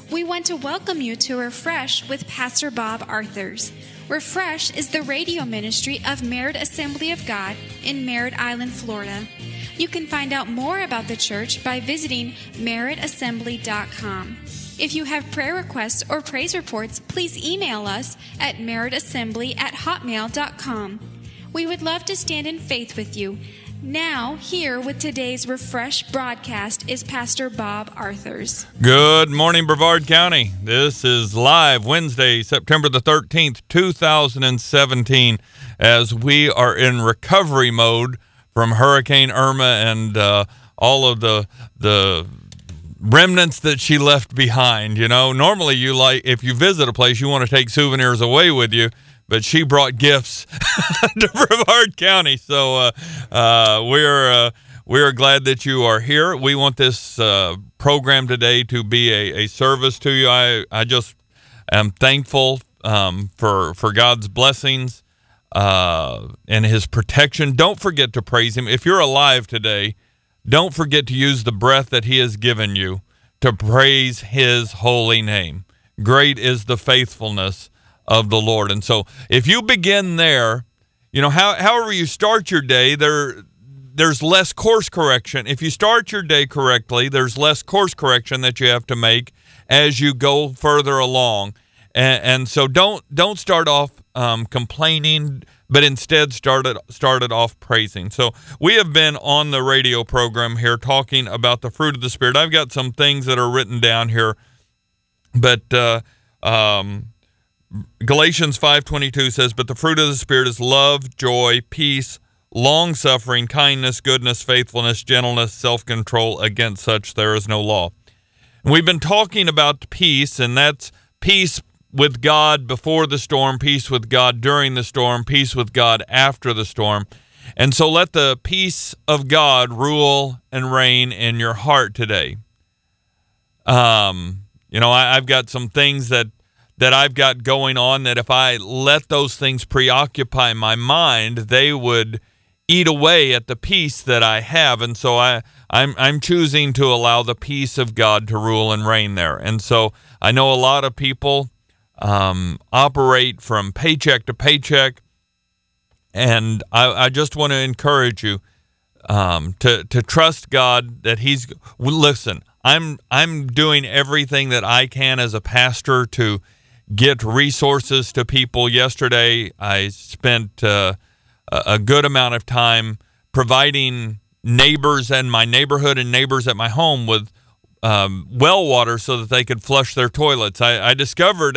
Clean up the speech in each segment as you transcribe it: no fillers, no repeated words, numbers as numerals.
We want to welcome you to Refresh with Pastor Bob Arthurs. Refresh is the radio ministry of Merritt Assembly of God in Merritt Island, Florida. You can find out more about the church by visiting merrittassembly.com. If you have prayer requests or praise reports, please email us at merrittassembly@hotmail.com. We would love to stand in faith with you. Now, here with today's Refresh broadcast is Pastor Bob Arthurs. Good morning, Brevard County. This is live Wednesday, September the 13th, 2017, as we are in recovery mode from Hurricane Irma and all of the remnants that she left behind. You know, normally if you visit a place, you want to take souvenirs away with you. But she brought gifts to Brevard County, so we are glad that you are here. We want this program today to be a service to you. I just am thankful for God's blessings and His protection. Don't forget to praise Him. If you're alive today, don't forget to use the breath that He has given you to praise His holy name. Great is the faithfulness of the Lord. And so if you begin there, you know, however you start your day, there's less course correction. If you start your day correctly, there's less course correction that you have to make as you go further along. And so don't start off complaining, but instead start it off praising. So we have been on the radio program here talking about the fruit of the Spirit. I've got some things that are written down here, but Galatians 5:22 says, "But the fruit of the Spirit is love, joy, peace, long-suffering, kindness, goodness, faithfulness, gentleness, self-control. Against such there is no law." And we've been talking about peace, and that's peace with God before the storm, peace with God during the storm, peace with God after the storm. And so let the peace of God rule and reign in your heart today. I've got some things that I've got going on that if I let those things preoccupy my mind, they would eat away at the peace that I have. And so I'm choosing to allow the peace of God to rule and reign there. And so I know a lot of people operate from paycheck to paycheck, and I just want to encourage you to trust God that listen, I'm doing everything that I can as a pastor to get resources to people. Yesterday, I spent a good amount of time providing neighbors in my neighborhood and neighbors at my home with well water so that they could flush their toilets. I discovered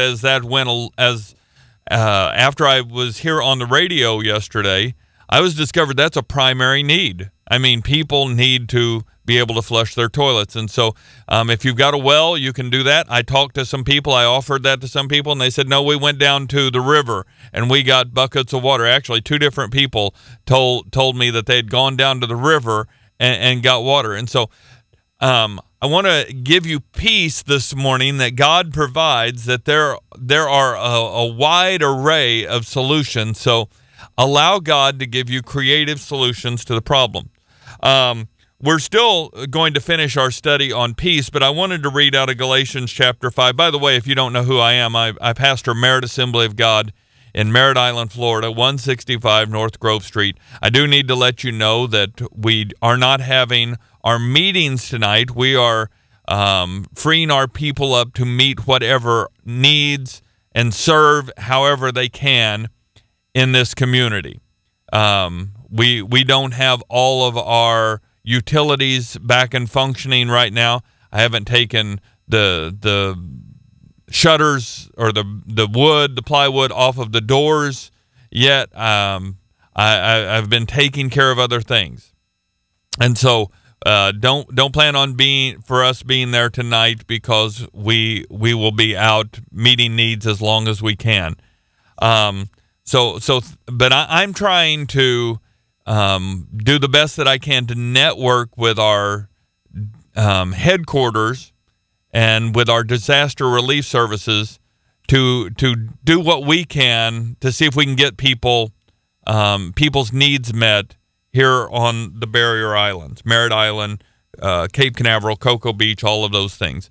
after I was here on the radio yesterday, discovered that's a primary need. I mean, people need to be able to flush their toilets. And so if you've got a well, you can do that. I talked to some people. I offered that to some people, and they said, no, we went down to the river, and we got buckets of water. Actually, two different people told me that they had gone down to the river and got water. And so I want to give you peace this morning that God provides, that there are a wide array of solutions. So allow God to give you creative solutions to the problem. We're still going to finish our study on peace, but I wanted to read out of Galatians chapter 5. By the way, if you don't know who I am, I pastor Merritt Assembly of God in Merritt Island, Florida, 165 North Grove Street. I do need to let you know that we are not having our meetings tonight. We are freeing our people up to meet whatever needs and serve however they can in this community. We don't have all of our utilities back and functioning right now. I haven't taken the shutters or the plywood off of the doors yet. I've been taking care of other things, and so don't plan on being there tonight, because we will be out meeting needs as long as we can. But I'm trying to do the best that I can to network with our headquarters and with our disaster relief services to do what we can to see if we can get people's needs met here on the barrier islands, Merritt Island, Cape Canaveral, Cocoa Beach, all of those things.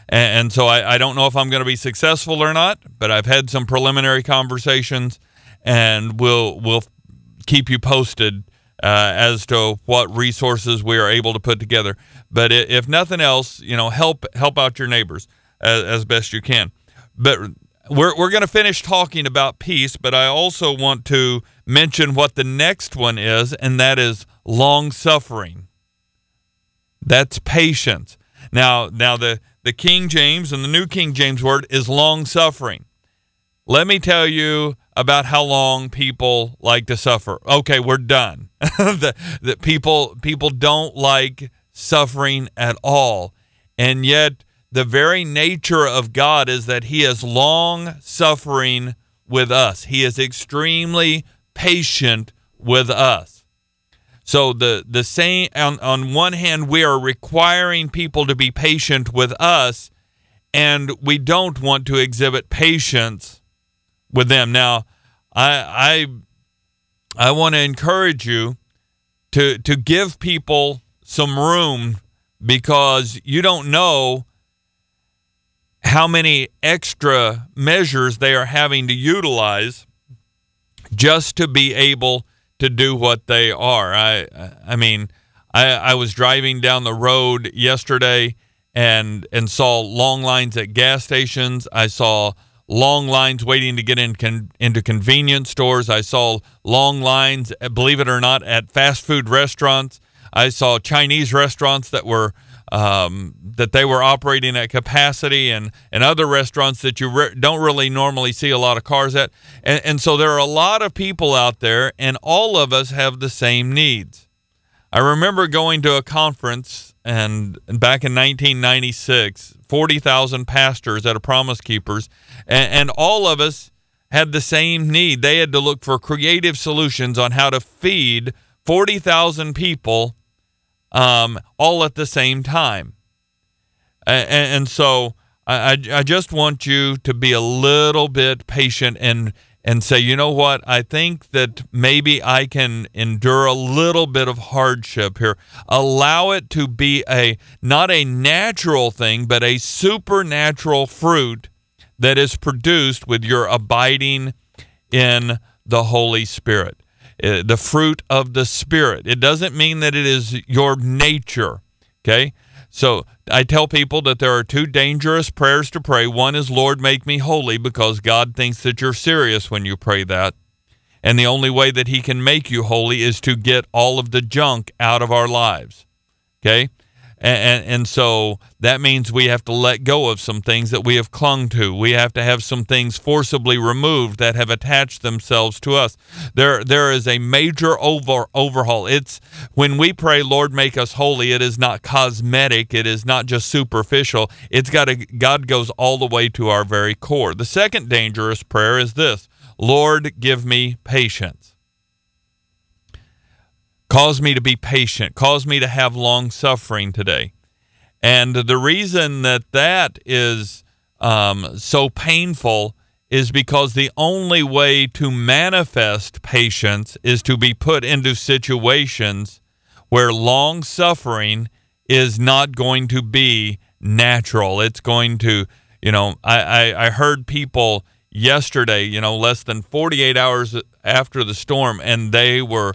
And so I don't know if I'm going to be successful or not, but I've had some preliminary conversations, and we'll keep you posted as to what resources we are able to put together. But if nothing else, help out your neighbors as best you can. But we're going to finish talking about peace, but I also want to mention what the next one is, and that is long-suffering. That's patience. Now the King James and the New King James word is long-suffering. Let me tell you about how long people like to suffer. Okay, we're done. the people don't like suffering at all. And yet the very nature of God is that he is long-suffering with us. He is extremely patient with us. So the same, on one hand, we are requiring people to be patient with us, and we don't want to exhibit patience with them. Now, I want to encourage you to give people some room, because you don't know how many extra measures they are having to utilize just to be able to do what they are. I mean, I was driving down the road yesterday and saw long lines at gas stations. I saw long lines waiting to get into convenience stores. I saw long lines, believe it or not, at fast food restaurants. I saw Chinese restaurants that were that they were operating at capacity, and other restaurants that you don't really normally see a lot of cars at. And so there are a lot of people out there, and all of us have the same needs. I remember going to a conference and back in 1996, 40,000 pastors at a Promise Keepers, and all of us had the same need. They had to look for creative solutions on how to feed 40,000 people all at the same time. And so I just want you to be a little bit patient and say, you know what, I think that maybe I can endure a little bit of hardship here. Allow it to be not a natural thing, but a supernatural fruit that is produced with your abiding in the Holy Spirit. The fruit of the Spirit. It doesn't mean that it is your nature, okay? So I tell people that there are two dangerous prayers to pray. One is, Lord, make me holy, because God thinks that you're serious when you pray that. And the only way that he can make you holy is to get all of the junk out of our lives, okay? And so that means we have to let go of some things that we have clung to. We have to have some things forcibly removed that have attached themselves to us. There is a major overhaul. It's when we pray, Lord, make us holy, it is not cosmetic. It is not just superficial. God goes all the way to our very core. The second dangerous prayer is this: Lord, give me patience. Cause me to be patient. Cause me to have long suffering today. And the reason that is so painful is because the only way to manifest patience is to be put into situations where long suffering is not going to be natural. It's going to, I heard people yesterday, less than 48 hours after the storm, and they were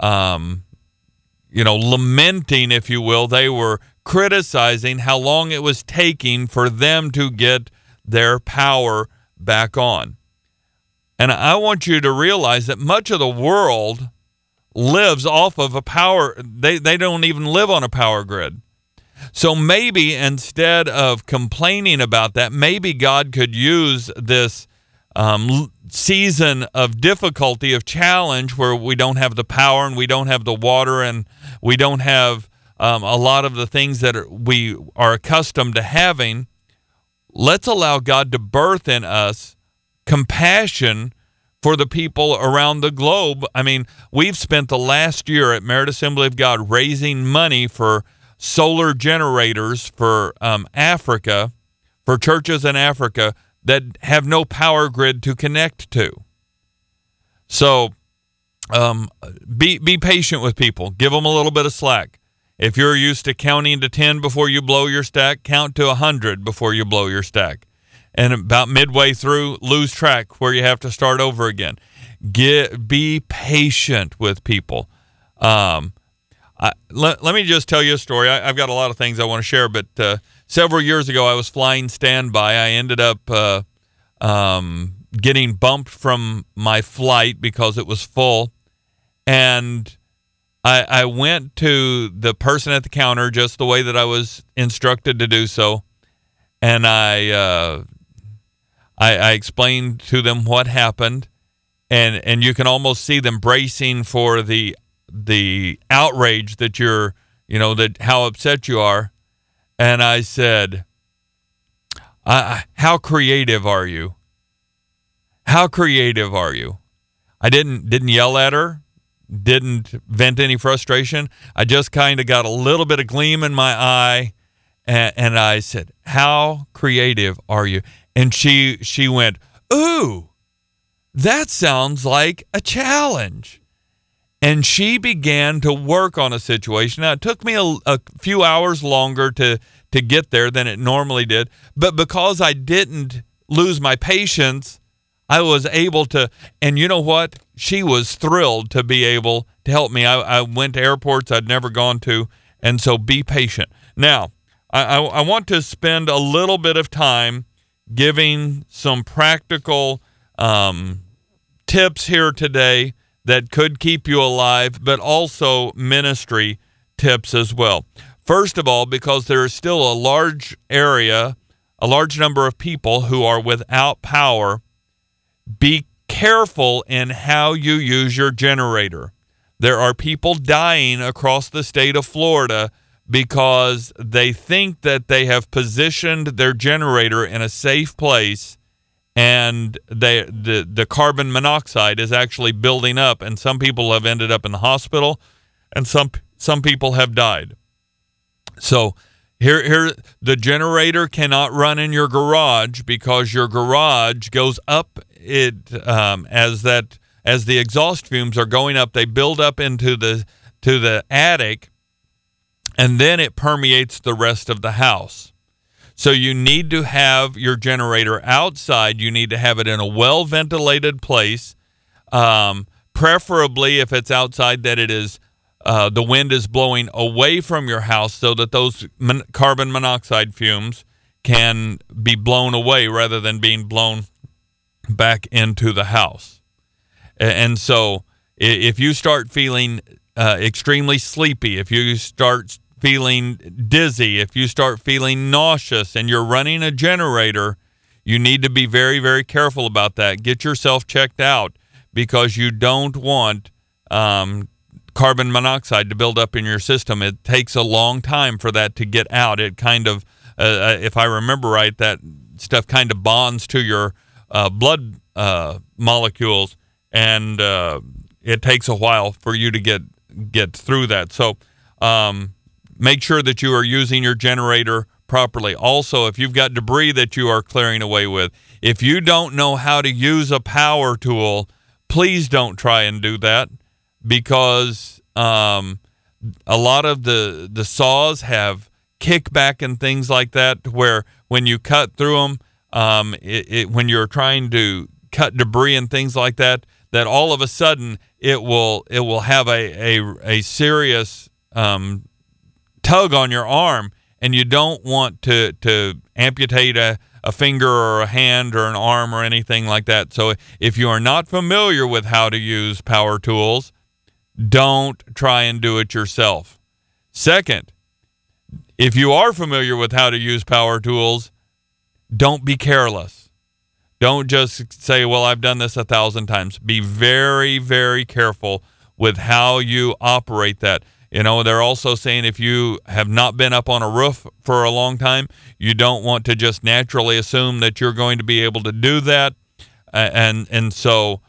lamenting, if you will. They were criticizing how long it was taking for them to get their power back on. And I want you to realize that much of the world lives off of a power. They don't even live on a power grid. So maybe instead of complaining about that, maybe God could use this season of difficulty, of challenge, where we don't have the power and we don't have the water and we don't have a lot of the things that we are accustomed to having. Let's allow God to birth in us compassion for the people around the globe. I mean, we've spent the last year at Merit Assembly of God raising money for solar generators for Africa, for churches in Africa that have no power grid to connect to. So be patient with people. Give them a little bit of slack. If you're used to counting to 10 before you blow your stack, count to 100 before you blow your stack. And about midway through, lose track where you have to start over again. Be patient with people. Let me just tell you a story. I've got a lot of things I want to share, but several years ago I was flying standby. I ended up getting bumped from my flight because it was full. And I went to the person at the counter just the way that I was instructed to do so. And I explained to them what happened. And you can almost see them bracing for the outrage that you're, that how upset you are. And I said, how creative are you? How creative are you? I didn't yell at her, didn't vent any frustration. I just kind of got a little bit of gleam in my eye, and I said, how creative are you? And she went, ooh, that sounds like a challenge. And she began to work on a situation. Now, it took me a few hours longer to get there than it normally did. But because I didn't lose my patience, I was able to. And you know what? She was thrilled to be able to help me. I went to airports I'd never gone to. And so be patient. Now, I want to spend a little bit of time giving some practical tips here today that could keep you alive, but also ministry tips as well. First of all, because there is still a large number of people who are without power, be careful in how you use your generator. There are people dying across the state of Florida because they think that they have positioned their generator in a safe place, and the carbon monoxide is actually building up, and some people have ended up in the hospital, and some people have died. So here the generator cannot run in your garage because your garage goes up. As the exhaust fumes are going up, they build up into the attic, and then it permeates the rest of the house. So you need to have your generator outside. You need to have it in a well-ventilated place, preferably if it's outside that it is the wind is blowing away from your house so that those carbon monoxide fumes can be blown away rather than being blown back into the house. And so if you start feeling extremely sleepy, if you start feeling dizzy, if you start feeling nauseous and you're running a generator, you need to be very, very careful about that. Get yourself checked out because you don't want carbon monoxide to build up in your system. It takes a long time for that to get out. It kind of, if I remember right, that stuff kind of bonds to your blood molecules, and it takes a while for you to get through that. So make sure that you are using your generator properly. Also, if you've got debris that you are clearing away with, if you don't know how to use a power tool, please don't try and do that, because a lot of the saws have kickback and things like that, where when you cut through them, when you're trying to cut debris and things like that, that all of a sudden it will have a serious tug on your arm, and you don't want to amputate a finger or a hand or an arm or anything like that. So if you are not familiar with how to use power tools, don't try and do it yourself. Second, if you are familiar with how to use power tools, don't be careless. Don't just say, well, I've done this 1,000 times. Be very, very careful with how you operate that. They're also saying if you have not been up on a roof for a long time, you don't want to just naturally assume that you're going to be able to do that. So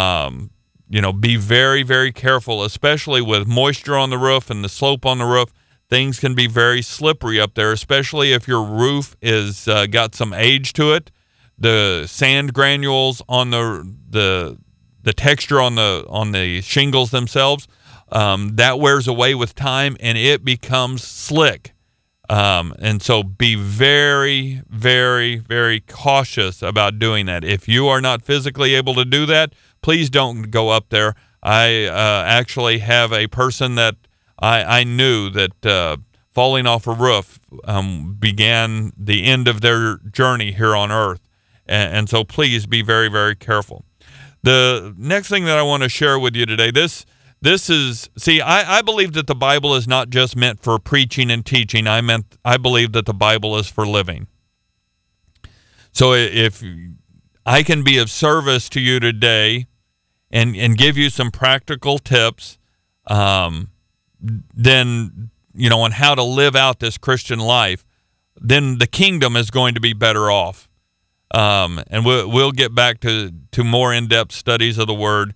be very, very careful, especially with moisture on the roof and the slope on the roof. Things can be very slippery up there, especially if your roof is got some age to it. The sand granules on the texture on the shingles themselves that wears away with time and it becomes slick. And so be very, very, very cautious about doing that. If you are not physically able to do that, please don't go up there. I actually have a person that I knew that falling off a roof began the end of their journey here on earth. And so please be very, very careful. The next thing that I want to share with you today, this is, I believe that the Bible is not just meant for preaching and teaching. I believe that the Bible is for living. So if I can be of service to you today and give you some practical tips, then, on how to live out this Christian life, then the kingdom is going to be better off. And we'll get back to more in-depth studies of the Word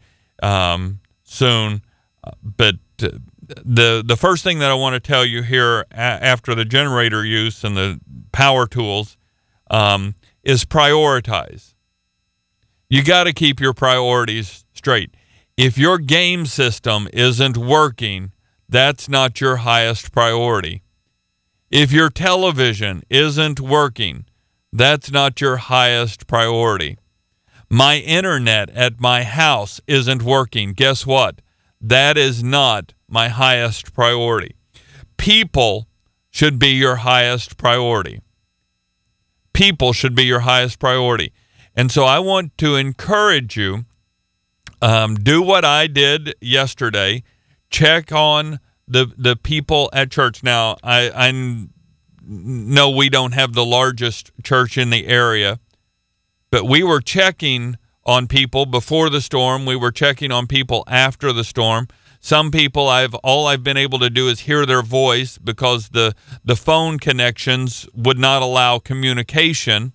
soon. But the first thing that I want to tell you here after the generator use and the power tools is prioritize. You got to keep your priorities straight. If your game system isn't working, that's not your highest priority. If your television isn't working, that's not your highest priority. My internet at my house isn't working. Guess what? That is not my highest priority. People should be your highest priority. People should be your highest priority. And so I want to encourage you, do what I did yesterday. Check on the people at church. Now, I know we don't have the largest church in the area, but we were checking on people before the storm. We were checking on people after the storm. Some people all I've been able to do is hear their voice because the phone connections would not allow communication.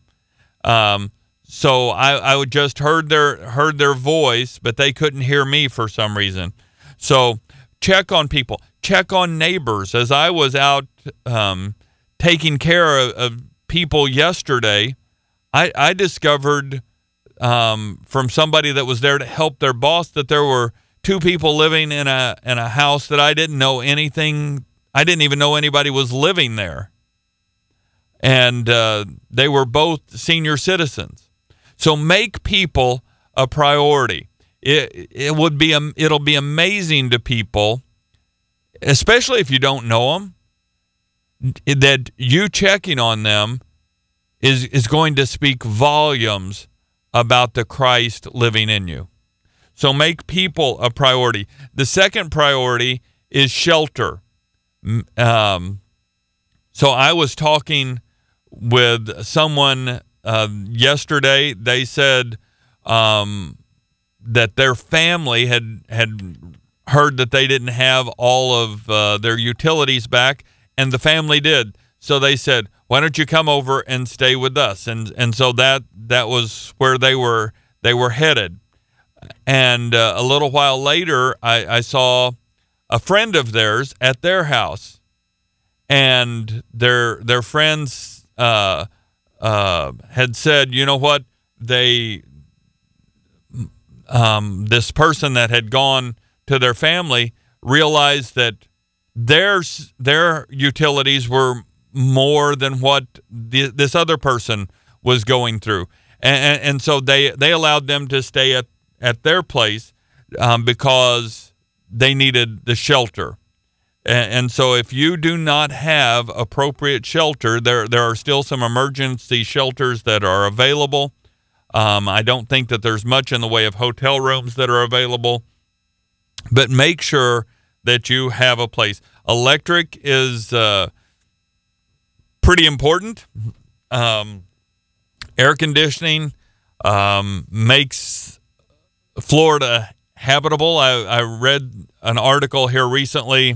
So I would just heard their voice, but they couldn't hear me for some reason. So check on people. Check on neighbors. As I was out taking care of people yesterday, I discovered from somebody that was there to help their boss that there were two people living in a house that I didn't know anything. I didn't even know anybody was living there, and they were both senior citizens. So make people a priority. It'll be amazing to people, especially if you don't know them, that you checking on them is going to speak volumes about the Christ living in you. So make people a priority. The second priority is shelter. So I was talking with someone yesterday. They said that their family had heard that they didn't have all of their utilities back, and the family did. So they said, why don't you come over and stay with us? And so that was where they were headed. And a little while later, I saw a friend of theirs at their house, and their friends had said, you know what, this person that had gone to their family realized that their utilities were more than what this other person was going through, and so they allowed them to stay at their place because they needed the shelter. And so if you do not have appropriate shelter, there are still some emergency shelters that are available. I don't think that there's much in the way of hotel rooms that are available, but make sure that you have a place. Electric is pretty important. Air conditioning makes Florida habitable. I read an article here recently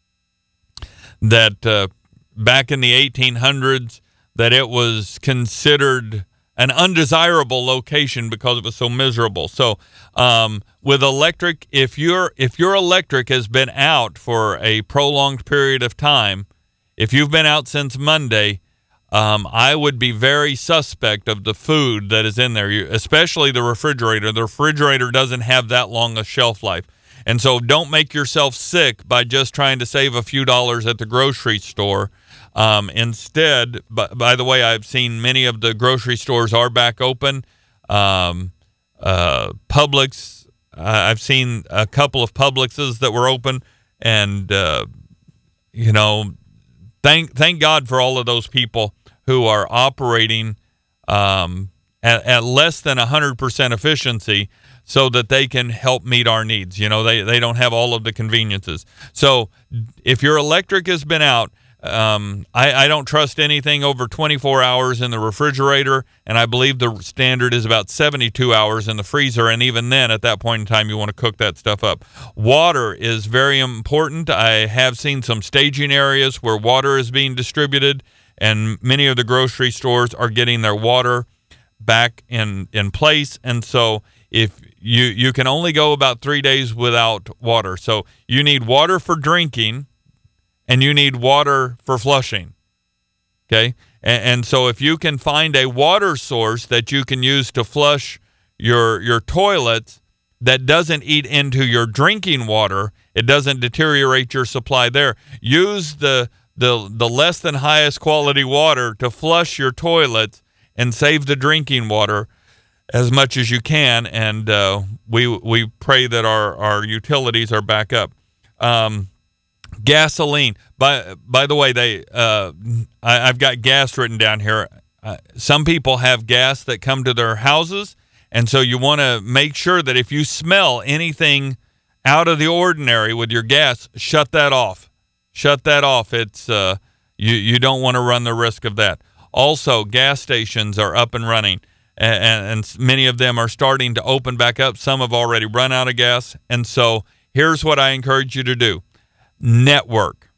that back in the 1800s that it was considered an undesirable location because it was so miserable. So with electric, if your electric has been out for a prolonged period of time, if you've been out since Monday, I would be very suspect of the food that is in there, especially the refrigerator. The refrigerator doesn't have that long a shelf life. And so don't make yourself sick by just trying to save a few dollars at the grocery store. Instead, by the way, I've seen many of the grocery stores are back open. Publix, I've seen a couple of Publixes that were open, and thank God for all of those people who are operating at less than 100% efficiency, so that they can help meet our needs. They don't have all of the conveniences. So if your electric has been out, I don't trust anything over 24 hours in the refrigerator, and I believe the standard is about 72 hours in the freezer, and even then, at that point in time, you want to cook that stuff up. Water is very important. I have seen some staging areas where water is being distributed, and many of the grocery stores are getting their water back in place, and so if you can only go about 3 days without water. So you need water for drinking, and you need water for flushing, okay? And so if you can find a water source that you can use to flush your toilets that doesn't eat into your drinking water, it doesn't deteriorate your supply there. Use the less than highest quality water to flush your toilets and save the drinking water as much as you can, and we pray that our utilities are back up. Gasoline. By the way, I've got gas written down here. Some people have gas that come to their houses, and so you want to make sure that if you smell anything out of the ordinary with your gas, shut that off. Shut that off. It's you don't want to run the risk of that. Also, gas stations are up and running, and many of them are starting to open back up. Some have already run out of gas, and so here's what I encourage you to do. Network.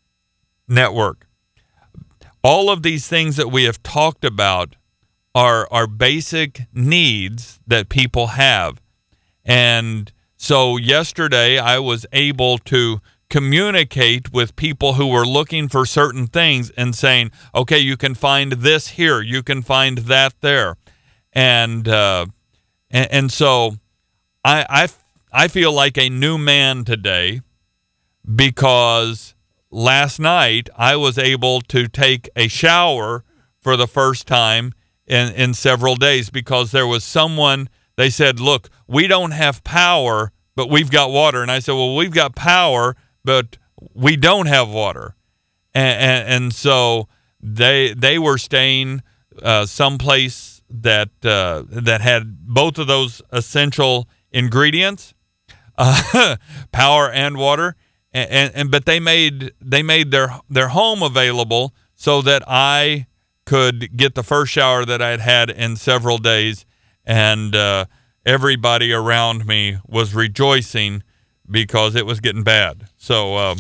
All of these things that we have talked about are basic needs that people have. And so yesterday I was able to communicate with people who were looking for certain things and saying, okay, you can find this here, you can find that there. And so I feel like a new man today, because last night I was able to take a shower for the first time in several days, because there was someone, they said, look, we don't have power, but we've got water. And I said, well, we've got power, but we don't have water. And so they were staying someplace that had both of those essential ingredients, power and water. But they made their home available so that I could get the first shower that I had had in several days, and everybody around me was rejoicing because it was getting bad. So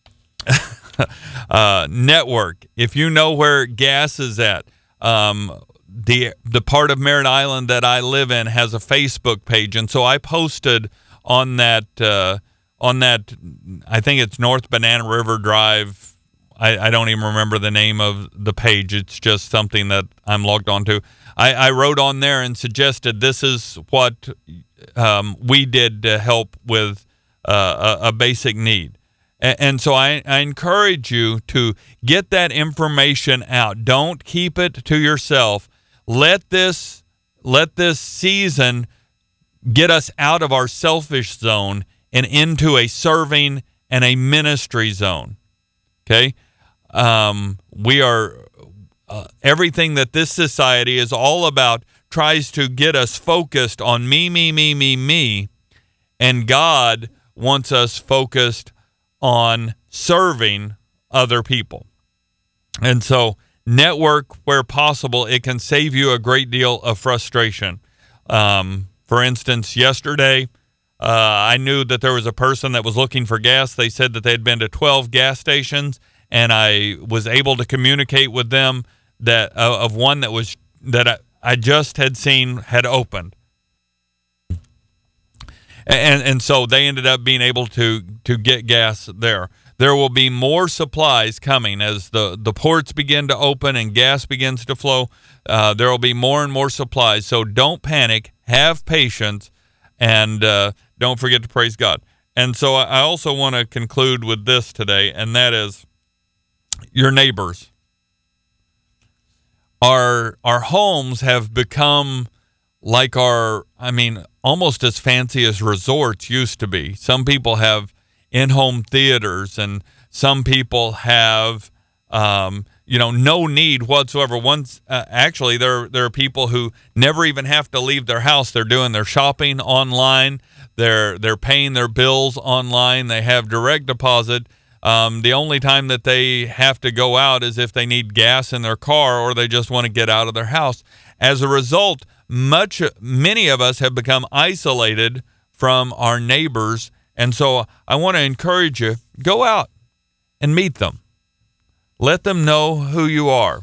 network. If you know where gas is at, the part of Merritt Island that I live in has a Facebook page, and so I posted on that. I think it's North Banana River Drive. I don't even remember the name of the page. It's just something that I'm logged on to. I wrote on there and suggested this is what we did to help with a basic need. And so I encourage you to get that information out. Don't keep it to yourself. Let this season get us out of our selfish zone and into a serving and a ministry zone. Okay? We are, everything that this society is all about tries to get us focused on me, and God wants us focused on serving other people. And so, network where possible. It can save you a great deal of frustration. For instance, yesterday, I knew that there was a person that was looking for gas. They said that they had been to 12 gas stations, and I was able to communicate with them that of one that I just had seen had opened. And so they ended up being able to get gas there. There will be more supplies coming as the ports begin to open and gas begins to flow. There will be more and more supplies. So don't panic. Have patience. And don't forget to praise God. And so I also want to conclude with this today, and that is your neighbors. Our homes have become like almost as fancy as resorts used to be. Some people have in-home theaters, and some people have, no need whatsoever. Actually, there are people who never even have to leave their house. They're doing their shopping online. They're paying their bills online. They have direct deposit. The only time that they have to go out is if they need gas in their car or they just want to get out of their house. As a result, many of us have become isolated from our neighbors. And so I want to encourage you, go out and meet them. Let them know who you are.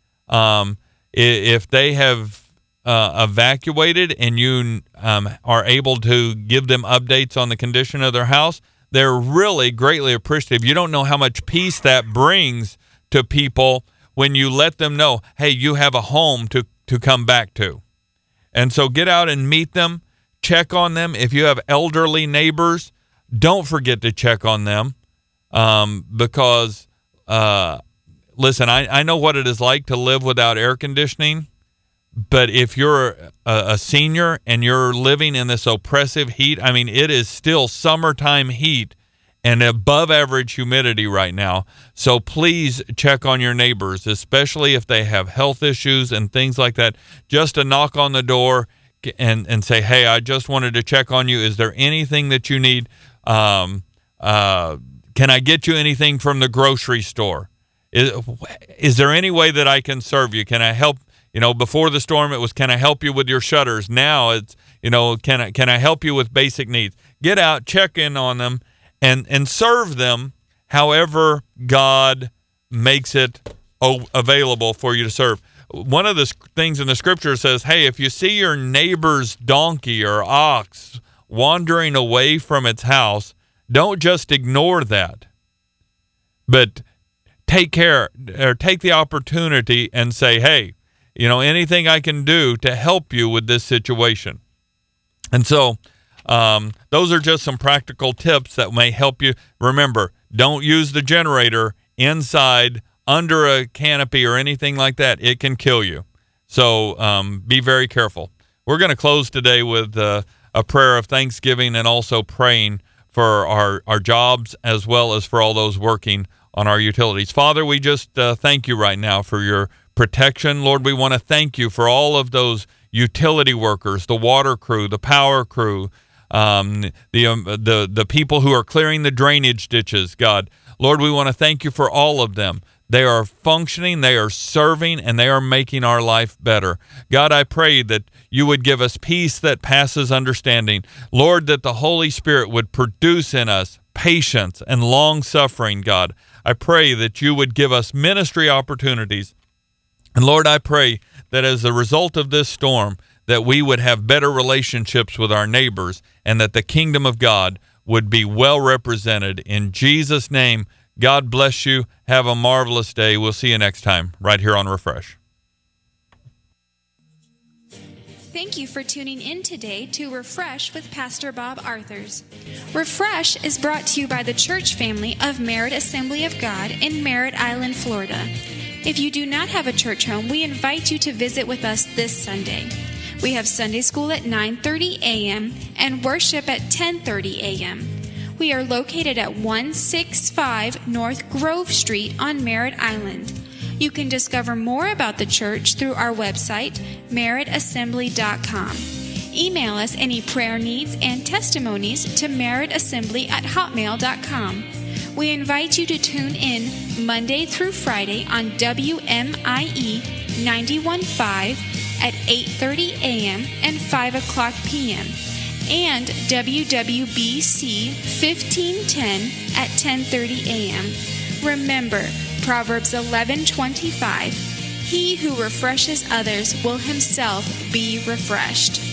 If they have evacuated and you are able to give them updates on the condition of their house, they're really greatly appreciative. You don't know how much peace that brings to people when you let them know, hey, you have a home to come back to. And so get out and meet them, check on them. If you have elderly neighbors, don't forget to check on them because, listen, I know what it is like to live without air conditioning. But if you're a senior and you're living in this oppressive heat, it is still summertime heat and above average humidity right now. So please check on your neighbors, especially if they have health issues and things like that. Just a knock on the door and say, hey, I just wanted to check on you. Is there anything that you need? Can I get you anything from the grocery store? Is there any way that I can serve you? Can I help? Before the storm, it was, can I help you with your shutters? Now it's, can I help you with basic needs? Get out, check in on them, and serve them however God makes it available for you to serve. One of the things in the scripture says, hey, if you see your neighbor's donkey or ox wandering away from its house, don't just ignore that, but take care or take the opportunity and say, hey, anything I can do to help you with this situation. And so those are just some practical tips that may help you. Remember, don't use the generator inside, under a canopy or anything like that. It can kill you. So be very careful. We're going to close today with a prayer of thanksgiving and also praying for our jobs as well as for all those working on our utilities. Father, we just thank you right now for your protection. Lord, we want to thank you for all of those utility workers, the water crew, the power crew, the people who are clearing the drainage ditches, God. Lord, we want to thank you for all of them. They are functioning, they are serving, and they are making our life better. God, I pray that you would give us peace that passes understanding. Lord, that the Holy Spirit would produce in us patience and long-suffering, God. I pray that you would give us ministry opportunities. And Lord, I pray that as a result of this storm, that we would have better relationships with our neighbors and that the kingdom of God would be well represented. In Jesus' name, God bless you. Have a marvelous day. We'll see you next time right here on Refresh. Thank you for tuning in today to Refresh with Pastor Bob Arthurs. Refresh is brought to you by the church family of Merritt Assembly of God in Merritt Island, Florida. If you do not have a church home, we invite you to visit with us this Sunday. We have Sunday school at 9:30 a.m. and worship at 10:30 a.m. We are located at 165 North Grove Street on Merritt Island. You can discover more about the church through our website, merrittassembly.com. Email us any prayer needs and testimonies to merrittassembly@hotmail.com. We invite you to tune in Monday through Friday on WMIE 91.5 at 8:30 a.m. and 5 o'clock p.m. and WWBC 1510 at 10:30 a.m. Remember, Proverbs 11:25, he who refreshes others will himself be refreshed.